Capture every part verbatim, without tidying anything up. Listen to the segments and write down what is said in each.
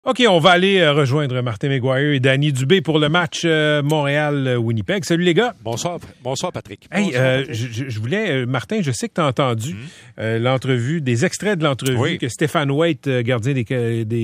OK, on va aller euh, rejoindre Martin McGuire et Danny Dubé pour le match euh, Montréal-Winnipeg. Salut les gars. Bonsoir, bonsoir Patrick. Hey, bonsoir, euh, Patrick. je, je voulais, euh, Martin, je sais que tu as entendu Mm-hmm. euh, l'entrevue, des extraits de l'entrevue oui. que Stéphane Waite, euh, gardien des,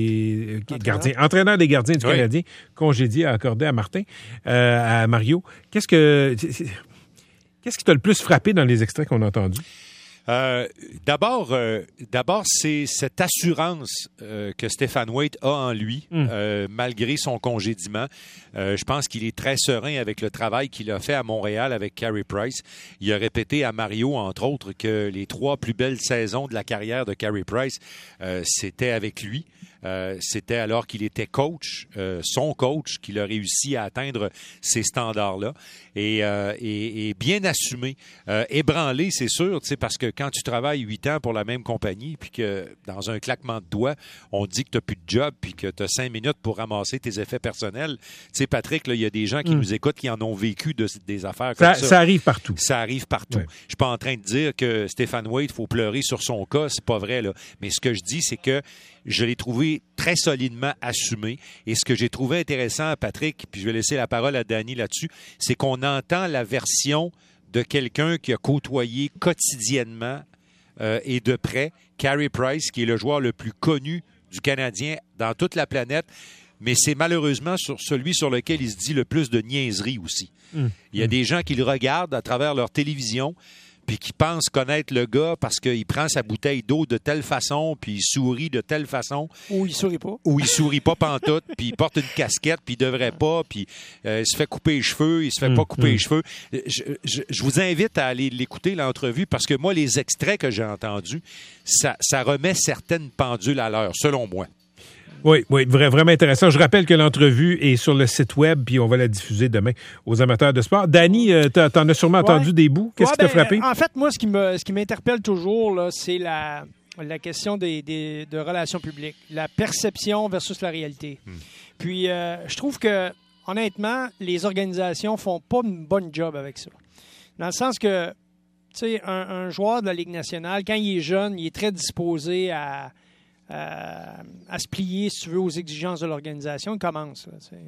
des euh, gardiens, entraîneur des gardiens du oui. Canadien, congédié, a accordé à Martin, euh, à Mario. Qu'est-ce que qu'est-ce qui t'a le plus frappé dans les extraits qu'on a entendus? Euh, d'abord, euh, d'abord, c'est cette assurance euh, que Stéphane Waite a en lui, mm. euh, malgré son congédiement. Euh, je pense qu'il est très serein avec le travail qu'il a fait à Montréal avec Carey Price. Il a répété à Mario, entre autres, que les trois plus belles saisons de la carrière de Carey Price, euh, c'était avec lui. Euh, c'était alors qu'il était coach, euh, son coach, qu'il a réussi à atteindre ces standards-là et, euh, et, et bien assumé. Euh, ébranlé, c'est sûr, tu sais, parce que quand tu travailles huit ans pour la même compagnie, puis que dans un claquement de doigts, on te dit que tu n'as plus de job, puis que tu as cinq minutes pour ramasser tes effets personnels. Tu sais, Patrick, il y a des gens qui mm. nous écoutent qui en ont vécu de, des affaires comme ça, ça. Ça arrive partout. Ça arrive partout. Ouais. Je suis pas en train de dire que Stéphane Waite, il faut pleurer sur son cas, c'est pas vrai, là. Mais ce que je dis, c'est que je l'ai trouvé très solidement assumé. Et ce que j'ai trouvé intéressant, Patrick, puis je vais laisser la parole à Danny là-dessus, c'est qu'on entend la version de quelqu'un qui a côtoyé quotidiennement euh, et de près Carey Price, qui est le joueur le plus connu du Canadien dans toute la planète. Mais c'est malheureusement sur celui sur lequel il se dit le plus de niaiseries aussi. Mmh. Il y a mmh. des gens qui le regardent à travers leur télévision puis qui pensent connaître le gars parce qu'il prend sa bouteille d'eau de telle façon, puis il sourit de telle façon. Ou il sourit pas. Ou il sourit pas pantoute, puis il porte une casquette, puis il devrait pas, puis euh, il se fait couper les cheveux, il se fait mmh, pas couper mmh. les cheveux. Je, je, je vous invite à aller l'écouter, l'entrevue, parce que moi, les extraits que j'ai entendus, ça, ça remet certaines pendules à l'heure, selon moi. Oui, oui, vraiment intéressant. Je rappelle que l'entrevue est sur le site web, puis on va la diffuser demain aux amateurs de sport. Danny, euh, t'en as sûrement ouais. entendu des bouts. Qu'est-ce ouais, qui t'a ben, frappé? En fait, moi, ce qui me, ce qui m'interpelle toujours, là, c'est la, la question des, des, de relations publiques, la perception versus la réalité. Hmm. Puis, euh, je trouve que, honnêtement, les organisations font pas une bonne job avec ça. Dans le sens que, tu sais, un, un joueur de la Ligue nationale, quand il est jeune, il est très disposé à... Euh, à se plier, si tu veux, aux exigences de l'organisation. Il commence.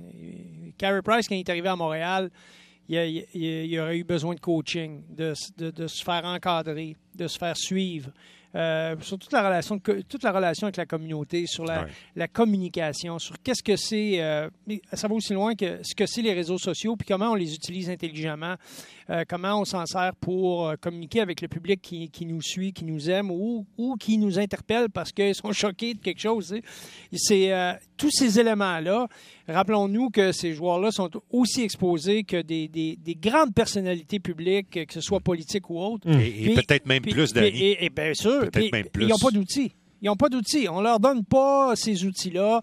Carey Price, quand il est arrivé à Montréal, il, a, il, il aurait eu besoin de coaching, de, de, de se faire encadrer, de se faire suivre. Euh, sur toute la relation, toute la relation avec la communauté, sur la, ouais. la communication, sur qu'est-ce que c'est, euh, ça va aussi loin que ce que c'est les réseaux sociaux, puis comment on les utilise intelligemment, euh, comment on s'en sert pour euh, communiquer avec le public qui, qui nous suit, qui nous aime ou, ou qui nous interpelle parce qu'ils sont choqués de quelque chose. C'est euh, tous ces éléments-là. Rappelons-nous que ces joueurs-là sont aussi exposés que des, des, des grandes personnalités publiques, que ce soit politiques ou autres. Et, et puis, peut-être même puis, plus, Danny. Et, et, et bien sûr. Peut-être puis, même plus. Ils n'ont pas d'outils. Ils n'ont pas d'outils. On ne leur donne pas ces outils-là.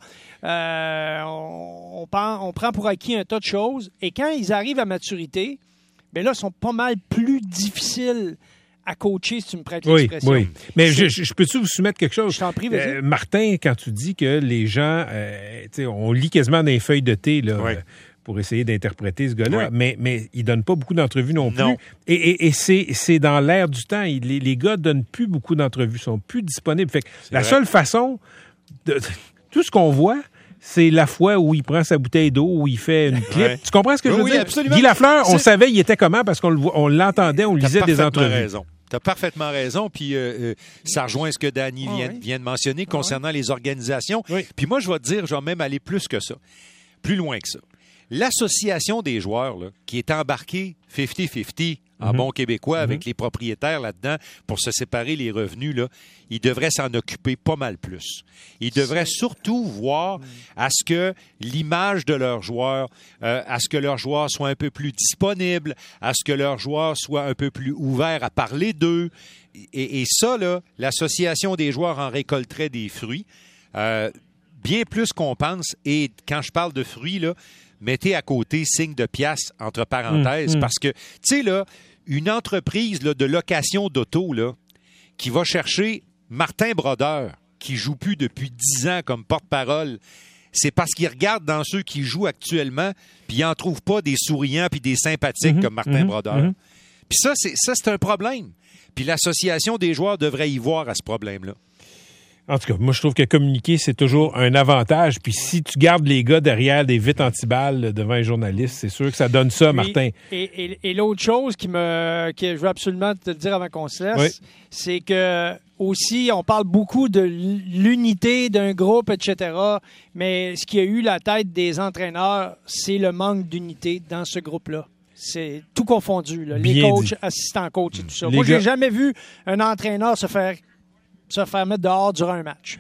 Euh, on, on, prend, on prend pour acquis un tas de choses. Et quand ils arrivent à maturité, bien là, ils sont pas mal plus difficiles à coacher, si tu me prêtes oui, l'expression. Oui, mais je, je, je peux-tu vous soumettre quelque chose? Je t'en prie, vas-y. Euh, Martin, quand tu dis que les gens, euh, tu sais, on lit quasiment dans les feuilles de thé, là, oui. euh, pour essayer d'interpréter ce gars-là, oui. mais, mais il ne donne pas beaucoup d'entrevues non plus. Non. Et, et, et c'est, c'est dans l'air du temps. Il, les, les gars ne donnent plus beaucoup d'entrevues, sont plus disponibles. Fait que la vrai. seule façon, de, tout ce qu'on voit, c'est la fois où il prend sa bouteille d'eau, où il fait une clip. Ouais. Tu comprends ce que oui, je veux oui, dire? Absolument. Guy Lafleur, c'est... on savait il était comment parce qu'on le, on l'entendait, on lisait des entrevues. Raison. Tu as parfaitement raison, puis euh, euh, ça rejoint ce que Danny oh, vient, oui. vient de mentionner concernant oh, oui. les organisations. Oui. Puis moi, je vais te dire, je vais même aller plus que ça, plus loin que ça. L'association des joueurs, là, qui est embarquée cinquante cinquante en mm-hmm. bon québécois, mm-hmm. avec les propriétaires là-dedans, pour se séparer les revenus, là, ils devraient s'en occuper pas mal plus. Ils devraient surtout voir à ce que l'image de leurs joueurs, euh, à ce que leurs joueurs soient un peu plus disponibles, à ce que leurs joueurs soient un peu plus ouverts à parler d'eux. Et, et ça, là, l'association des joueurs en récolterait des fruits, euh, bien plus qu'on pense. Et quand je parle de fruits, là, mettez à côté signe de pièce entre parenthèses, mmh, mmh. parce que, tu sais, là, une entreprise là, de location d'auto là, qui va chercher Martin Brodeur, qui joue plus depuis dix ans comme porte-parole, c'est parce qu'il regarde dans ceux qui jouent actuellement, puis il n'en trouve pas des souriants puis des sympathiques mmh, comme Martin mmh, Brodeur. Mmh. Puis ça, c'est, ça, c'est un problème. Puis l'association des joueurs devrait y voir à ce problème-là. En tout cas, moi, je trouve que communiquer, c'est toujours un avantage. Puis si tu gardes les gars derrière des vitres antiballes devant un journaliste, c'est sûr que ça donne ça, Puis, Martin. Et, et, et l'autre chose qui me, que je veux absolument te le dire avant qu'on se laisse, Oui. c'est que aussi, on parle beaucoup de l'unité d'un groupe, et cetera. Mais ce qui a eu la tête des entraîneurs, c'est le manque d'unité dans ce groupe-là. C'est tout confondu, là. Les Bien coachs, dit. assistants coachs et tout ça. Les Moi, gars- j'ai jamais vu un entraîneur se faire se faire mettre dehors durant un match.